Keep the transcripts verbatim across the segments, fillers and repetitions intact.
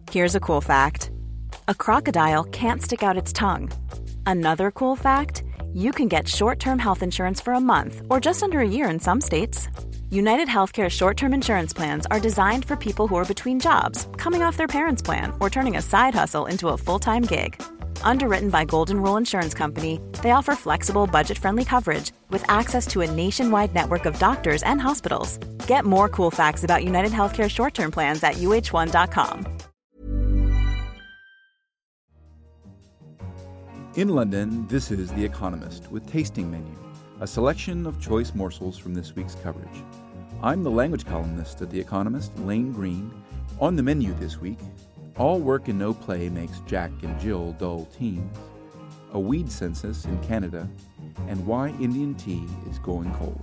Here's a cool fact. A crocodile can't stick out its tongue. Another cool fact, you can get short-term health insurance for a month or just under a year in some states. United Healthcare short-term insurance plans are designed for people who are between jobs, coming off their parents' plan, or turning a side hustle into a full-time gig. Underwritten by Golden Rule Insurance Company, they offer flexible, budget-friendly coverage with access to a nationwide network of doctors and hospitals. Get more cool facts about United Healthcare short-term plans at U H one dot com. In London, this is The Economist with Tasting Menu, a selection of choice morsels from this week's coverage. I'm the language columnist at The Economist, Lane Green. On the menu this week, all work and no play makes Jack and Jill dull teens, a weed census in Canada, and why Indian tea is going cold.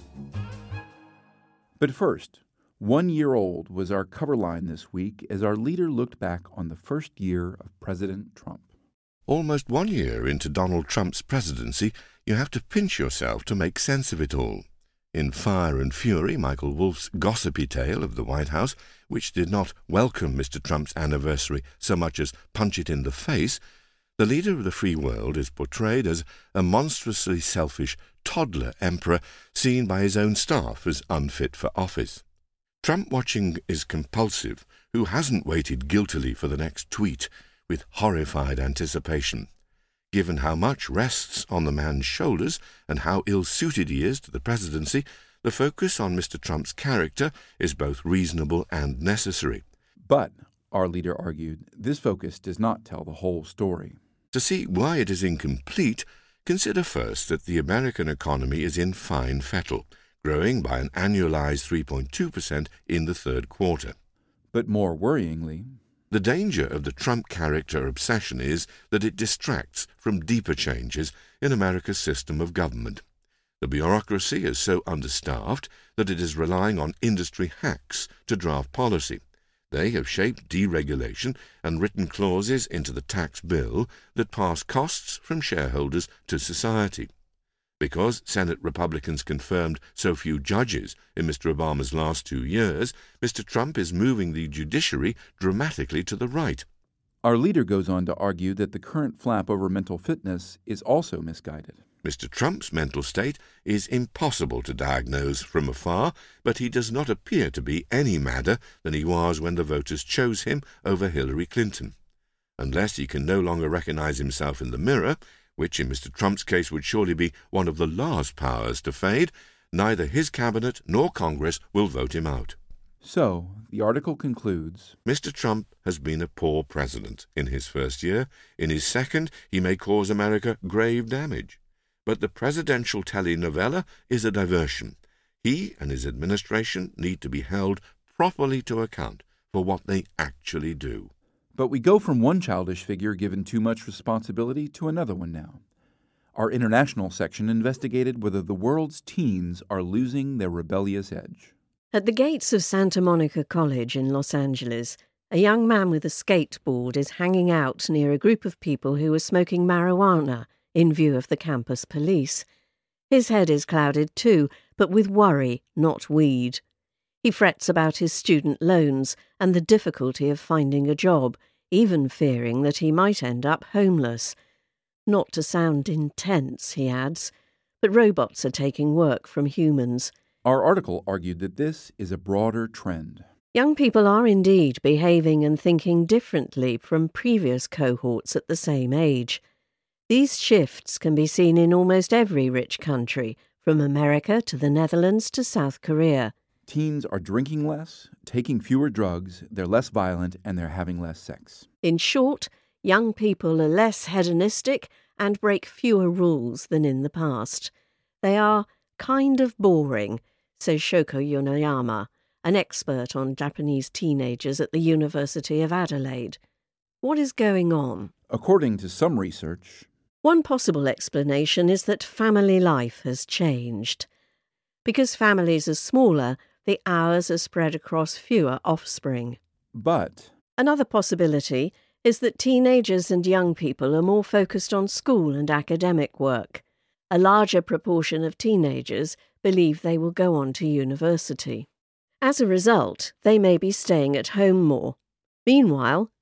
But first, one year old was our cover line this week as our leader looked back on the first year of President Trump. Almost one year into Donald Trump's presidency, you have to pinch yourself to make sense of it all. In Fire and Fury, Michael Wolff's gossipy tale of the White House, which did not welcome Mister Trump's anniversary so much as punch it in the face, the leader of the free world is portrayed as a monstrously selfish toddler emperor seen by his own staff as unfit for office. Trump watching is compulsive. Who hasn't waited guiltily for the next tweet with horrified anticipation? Given how much rests on the man's shoulders and how ill-suited he is to the presidency, the focus on Mister Trump's character is both reasonable and necessary. But, our leader argued, this focus does not tell the whole story. To see why it is incomplete, consider first that the American economy is in fine fettle, growing by an annualized three point two percent in the third quarter. But more worryingly, the danger of the Trump character obsession is that it distracts from deeper changes in America's system of government. The bureaucracy is so understaffed that it is relying on industry hacks to draft policy. They have shaped deregulation and written clauses into the tax bill that pass costs from shareholders to society. Because Senate Republicans confirmed so few judges in Mister Obama's last two years, Mister Trump is moving the judiciary dramatically to the right. Our leader goes on to argue that the current flap over mental fitness is also misguided. Mister Trump's mental state is impossible to diagnose from afar, but he does not appear to be any madder than he was when the voters chose him over Hillary Clinton. Unless he can no longer recognize himself in the mirror, which in Mister Trump's case would surely be one of the last powers to fade, neither his cabinet nor Congress will vote him out. So, the article concludes, Mister Trump has been a poor president in his first year. In his second, he may cause America grave damage. But the presidential telenovela is a diversion. He and his administration need to be held properly to account for what they actually do. But we go from one childish figure given too much responsibility to another one now. Our international section investigated whether the world's teens are losing their rebellious edge. At the gates of Santa Monica College in Los Angeles, a young man with a skateboard is hanging out near a group of people who are smoking marijuana in view of the campus police. His head is clouded too, but with worry, not weed. He frets about his student loans and the difficulty of finding a job, even fearing that he might end up homeless. Not to sound intense, he adds, but robots are taking work from humans. Our article argued that this is a broader trend. Young people are indeed behaving and thinking differently from previous cohorts at the same age. These shifts can be seen in almost every rich country, from America to the Netherlands to South Korea. Teens are drinking less, taking fewer drugs, they're less violent, and they're having less sex. In short, young people are less hedonistic and break fewer rules than in the past. They are kind of boring, says Shoko Yonoyama, an expert on Japanese teenagers at the University of Adelaide. What is going on? According to some research, one possible explanation is that family life has changed. Because families are smaller, the hours are spread across fewer offspring. But another possibility is that teenagers and young people are more focused on school and academic work. A larger proportion of teenagers believe they will go on to university. As a result, they may be staying at home more. Meanwhile,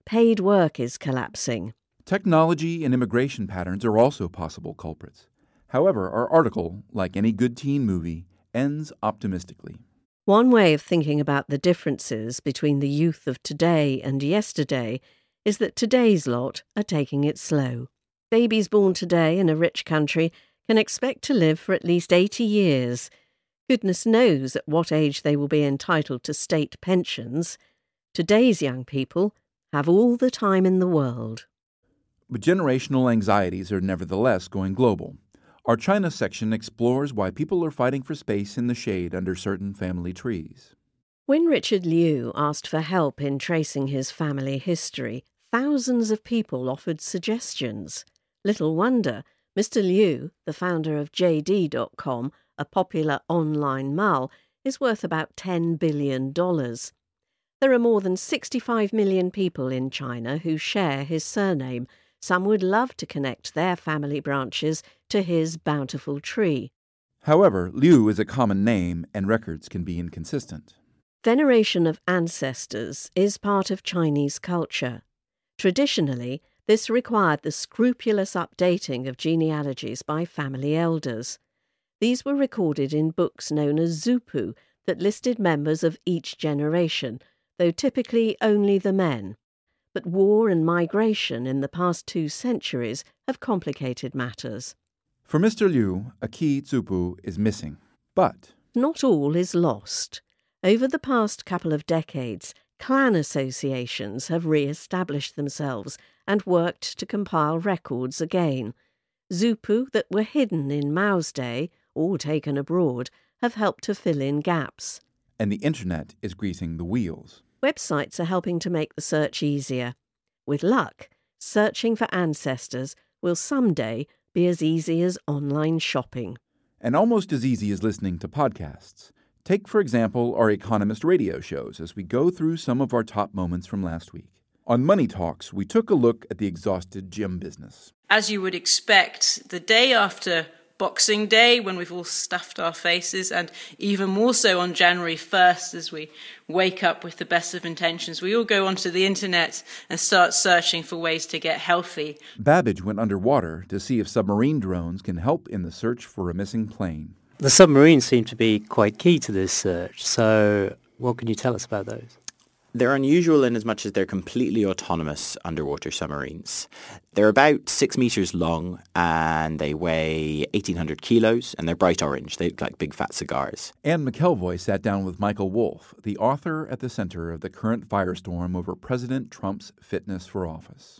paid work is collapsing. Technology and immigration patterns are also possible culprits. However, our article, like any good teen movie, ends optimistically. One way of thinking about the differences between the youth of today and yesterday is that today's lot are taking it slow. Babies born today in a rich country can expect to live for at least eighty years. Goodness knows at what age they will be entitled to state pensions. Today's young people have all the time in the world. But generational anxieties are nevertheless going global. Our China section explores why people are fighting for space in the shade under certain family trees. When Richard Liu asked for help in tracing his family history, thousands of people offered suggestions. Little wonder, Mister Liu, the founder of J D dot com, a popular online mall, is worth about ten billion dollars. There are more than sixty-five million people in China who share his surname. Some would love to connect their family branches to his bountiful tree. However, Liu is a common name and records can be inconsistent. Veneration of ancestors is part of Chinese culture. Traditionally, this required the scrupulous updating of genealogies by family elders. These were recorded in books known as zupu that listed members of each generation, though typically only the men. But war and migration in the past two centuries have complicated matters. For Mister Liu, a key zupu is missing. But not all is lost. Over the past couple of decades, clan associations have re-established themselves and worked to compile records again. Zupu that were hidden in Mao's day or taken abroad have helped to fill in gaps. And the internet is greasing the wheels. Websites are helping to make the search easier. With luck, searching for ancestors will someday be as easy as online shopping. And almost as easy as listening to podcasts. Take, for example, our Economist radio shows as we go through some of our top moments from last week. On Money Talks, we took a look at the exhausted gym business. As you would expect, the day after Boxing Day, when we've all stuffed our faces, and even more so on January first as we wake up with the best of intentions, we all go onto the internet and start searching for ways to get healthy. Babbage went underwater to see if submarine drones can help in the search for a missing plane. The submarines seem to be quite key to this search, so what can you tell us about those? They're unusual in as much as they're completely autonomous underwater submarines. They're about six metres long and they weigh eighteen hundred kilos and they're bright orange. They look like big fat cigars. Anne McElvoy sat down with Michael Wolff, the author at the center of the current firestorm over President Trump's fitness for office.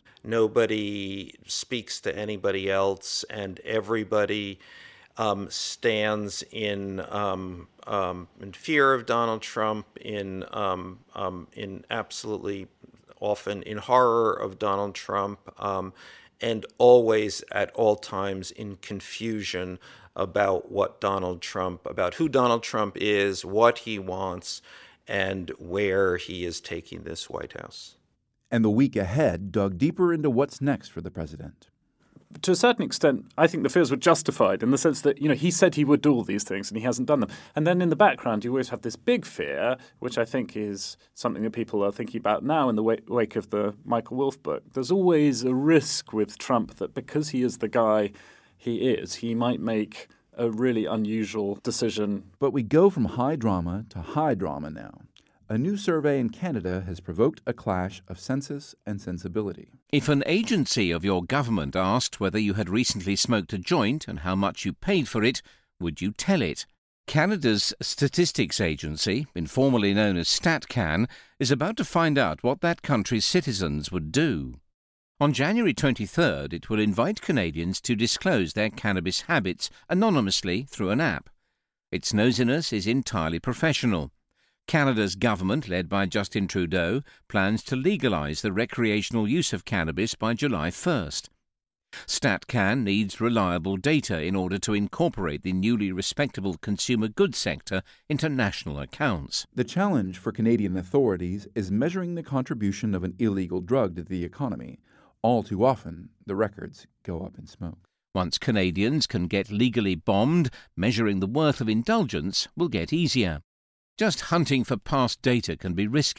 Nobody speaks to anybody else and everybody Um, stands in um, um, in fear of Donald Trump, in um, um, in absolutely often in horror of Donald Trump, um, and always at all times in confusion about what Donald Trump, about who Donald Trump is, what he wants, and where he is taking this White House. And the week ahead dug deeper into what's next for the president. To a certain extent, I think the fears were justified in the sense that, you know, he said he would do all these things and he hasn't done them. And then in the background, you always have this big fear, which I think is something that people are thinking about now in the wake of the Michael Wolff book. There's always a risk with Trump that because he is the guy he is, he might make a really unusual decision. But we go from high drama to high drama now. A new survey in Canada has provoked a clash of census and sensibility. If an agency of your government asked whether you had recently smoked a joint and how much you paid for it, would you tell it? Canada's statistics agency, informally known as StatCan, is about to find out what that country's citizens would do. On January twenty-third, it will invite Canadians to disclose their cannabis habits anonymously through an app. Its nosiness is entirely professional. Canada's government, led by Justin Trudeau, plans to legalise the recreational use of cannabis by July first. StatCan needs reliable data in order to incorporate the newly respectable consumer goods sector into national accounts. The challenge for Canadian authorities is measuring the contribution of an illegal drug to the economy. All too often, the records go up in smoke. Once Canadians can get legally bombed, measuring the worth of indulgence will get easier. Just hunting for past data can be risky,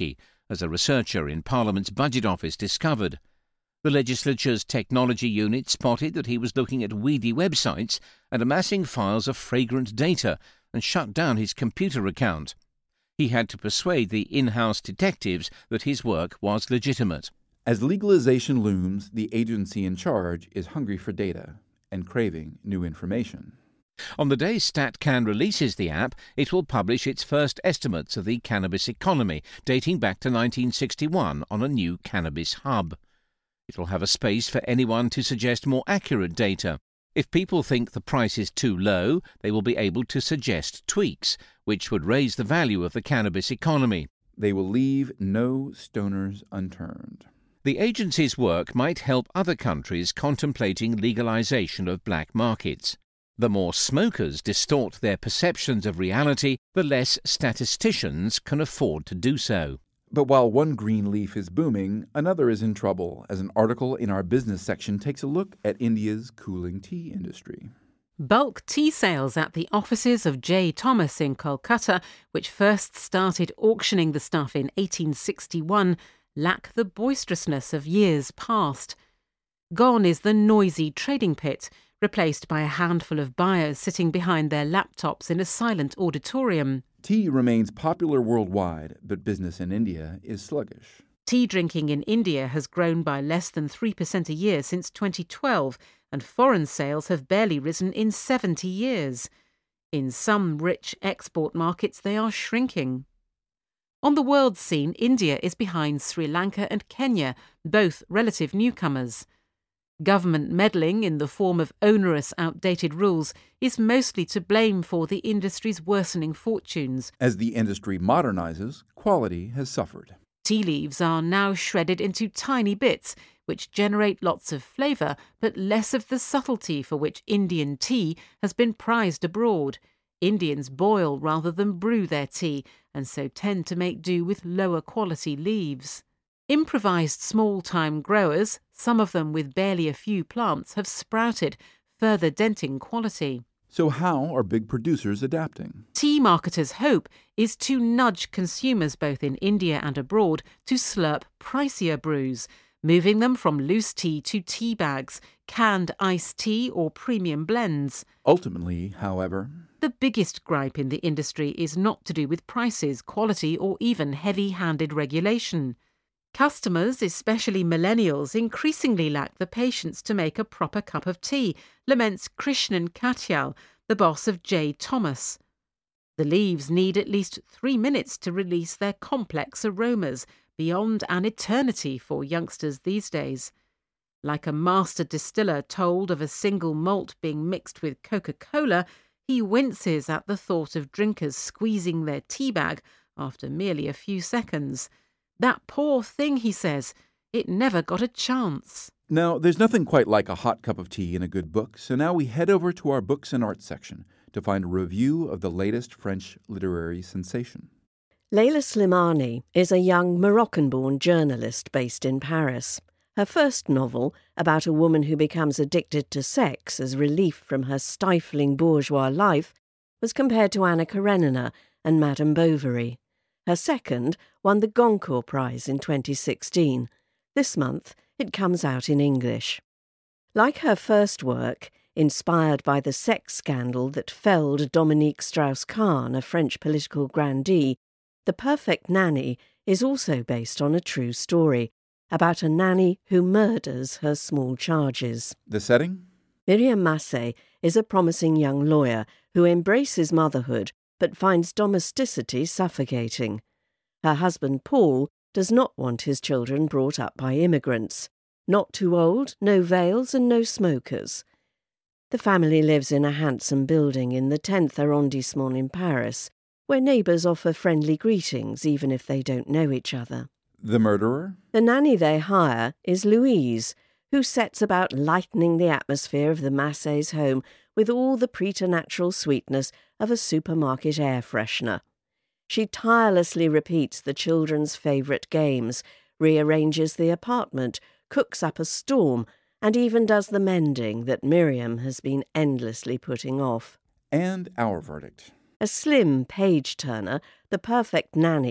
as a researcher in Parliament's Budget Office discovered. The legislature's technology unit spotted that he was looking at weedy websites and amassing files of fragrant data and shut down his computer account. He had to persuade the in-house detectives that his work was legitimate. As legalization looms, the agency in charge is hungry for data and craving new information. On the day StatCan releases the app, it will publish its first estimates of the cannabis economy, dating back to nineteen sixty-one on a new cannabis hub. It will have a space for anyone to suggest more accurate data. If people think the price is too low, they will be able to suggest tweaks, which would raise the value of the cannabis economy. They will leave no stoners unturned. The agency's work might help other countries contemplating legalization of black markets. The more smokers distort their perceptions of reality, the less statisticians can afford to do so. But while one green leaf is booming, another is in trouble, as an article in our business section takes a look at India's cooling tea industry. Bulk tea sales at the offices of J. Thomas in Kolkata, which first started auctioning the stuff in eighteen sixty-one, lack the boisterousness of years past. Gone is the noisy trading pit, replaced by a handful of buyers sitting behind their laptops in a silent auditorium. Tea remains popular worldwide, but business in India is sluggish. Tea drinking in India has grown by less than three percent a year since twenty twelve, and foreign sales have barely risen in seventy years. In some rich export markets, they are shrinking. On the world scene, India is behind Sri Lanka and Kenya, both relative newcomers. Government meddling in the form of onerous, outdated rules is mostly to blame for the industry's worsening fortunes. As the industry modernizes, quality has suffered. Tea leaves are now shredded into tiny bits, which generate lots of flavour, but less of the subtlety for which Indian tea has been prized abroad. Indians boil rather than brew their tea, and so tend to make do with lower quality leaves. Improvised small-time growers, some of them with barely a few plants, have sprouted, further denting quality. So how are big producers adapting? Tea marketers' hope is to nudge consumers both in India and abroad to slurp pricier brews, moving them from loose tea to tea bags, canned iced tea or premium blends. Ultimately, however, the biggest gripe in the industry is not to do with prices, quality or even heavy-handed regulation. Customers, especially millennials, increasingly lack the patience to make a proper cup of tea, laments Krishnan Katyal, the boss of J. Thomas. The leaves need at least three minutes to release their complex aromas, beyond an eternity for youngsters these days. Like a master distiller told of a single malt being mixed with Coca-Cola, he winces at the thought of drinkers squeezing their tea bag after merely a few seconds. That poor thing, he says, it never got a chance. Now, there's nothing quite like a hot cup of tea in a good book, so now we head over to our books and arts section to find a review of the latest French literary sensation. Leila Slimani is a young Moroccan-born journalist based in Paris. Her first novel, about a woman who becomes addicted to sex as relief from her stifling bourgeois life, was compared to Anna Karenina and Madame Bovary. Her second won the Goncourt Prize in twenty sixteen. This month, it comes out in English. Like her first work, inspired by the sex scandal that felled Dominique Strauss-Kahn, a French political grandee, The Perfect Nanny is also based on a true story about a nanny who murders her small charges. The setting? Myriam Massé is a promising young lawyer who embraces motherhood but finds domesticity suffocating. Her husband, Paul, does not want his children brought up by immigrants. Not too old, no veils and no smokers. The family lives in a handsome building in the tenth arrondissement in Paris, where neighbours offer friendly greetings even if they don't know each other. The murderer? The nanny they hire is Louise, who sets about lightening the atmosphere of the Massés' home with all the preternatural sweetness of a supermarket air freshener. She tirelessly repeats the children's favourite games, rearranges the apartment, cooks up a storm, and even does the mending that Miriam has been endlessly putting off. And our verdict. A slim page-turner, The Perfect Nanny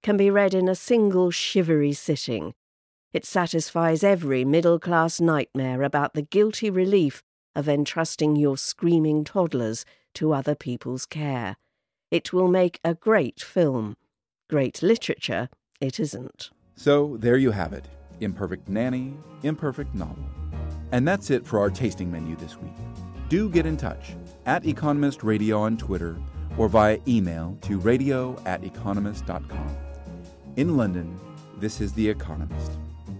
can be read in a single shivery sitting. It satisfies every middle-class nightmare about the guilty relief of entrusting your screaming toddlers to other people's care. It will make a great film. Great literature, it isn't. So there you have it. Imperfect Nanny, Imperfect Novel. And that's it for our tasting menu this week. Do get in touch at Economist Radio on Twitter or via email to radio at economist dot com. In London, this is The Economist.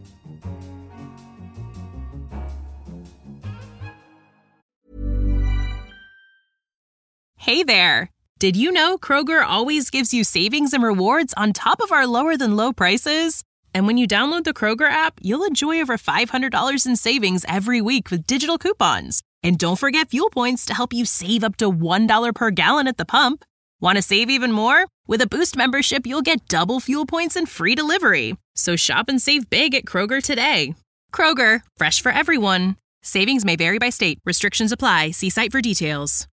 Hey there! Did you know Kroger always gives you savings and rewards on top of our lower-than-low prices? And when you download the Kroger app, you'll enjoy over five hundred dollars in savings every week with digital coupons. And don't forget fuel points to help you save up to one dollar per gallon at the pump. Want to save even more? With a Boost membership, you'll get double fuel points and free delivery. So shop and save big at Kroger today. Kroger, fresh for everyone. Savings may vary by state. Restrictions apply. See site for details.